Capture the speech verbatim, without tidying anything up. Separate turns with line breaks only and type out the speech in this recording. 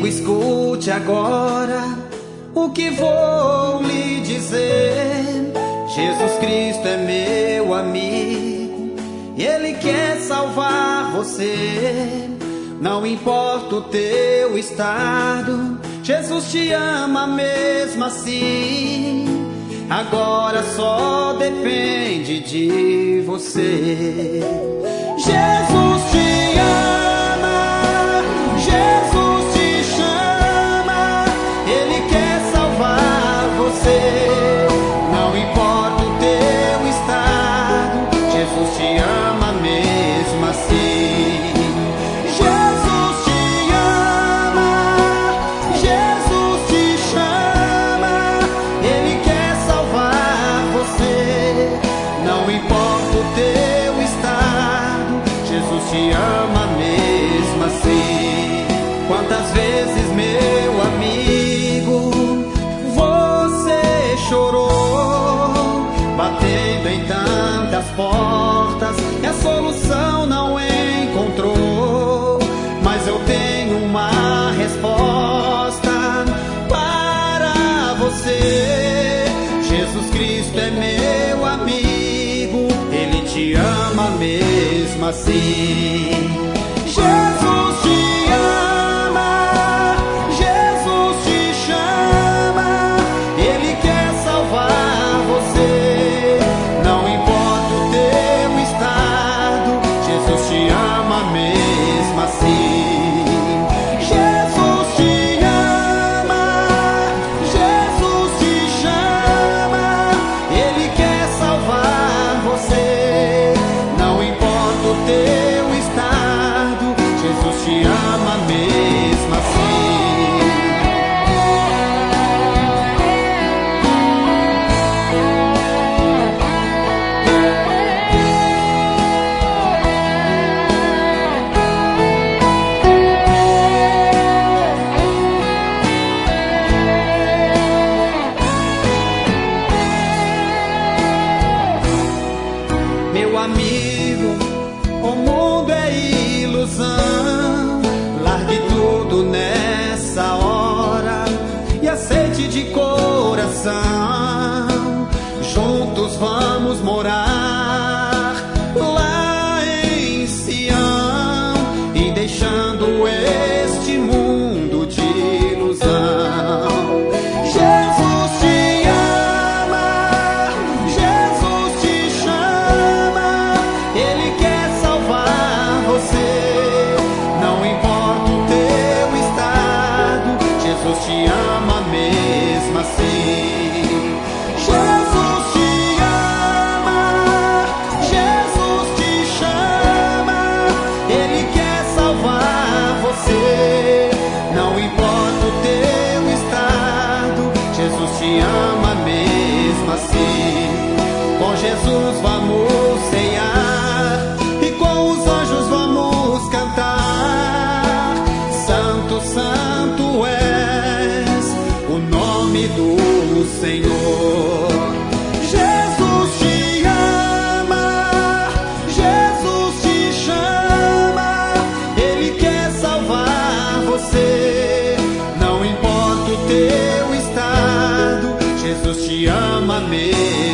amigo, escute agora o que vou lhe dizer. Jesus Cristo é meu amigo e Ele quer salvar você. Não importa o teu estado, Jesus te ama mesmo assim. Agora só depende de você. Jesus te ama, Jesus te chama, Ele quer salvar você. Não importa o teu estado, Jesus te ama mesmo assim. Jesus te ama, Jesus te chama, Ele quer salvar você. Não importa o teu estado, Jesus te ama mesmo assim. Quantas vezes, meu amigo, você chorou, batendo em tantas portas e a solução não encontrou. Mas eu tenho uma resposta para você. Jesus Cristo é meu amigo, Ele te ama mesmo assim. Jesus te ama, Jesus te chama, Ele quer salvar você. Não importa o teu estado, Jesus te ama mesmo assim. Jesus te ama, Jesus te chama, Ele quer salvar você. Não importa o teu estado, Jesus te ama mesmo assim. Meu amigo, o mundo é ilusão. Largue tudo nessa hora e aceite de coração. Juntos vamos morar lá em Sião e deixando este mundo de ilusão. Jesus te ama, Jesus te chama, Ele quer salvar você. Não importa o teu estado, Jesus te ama mesmo assim. Jesus te ama, Jesus te chama, Ele quer salvar você. Não importa o teu estado, Jesus te ama mesmo assim. Com Jesus vamos ceiar e com os anjos vamos cantar. Santo, santo és o nome do Senhor. Jesus te ama, Jesus te chama, Ele quer salvar você. Não importa o teu estado, Jesus te ama mesmo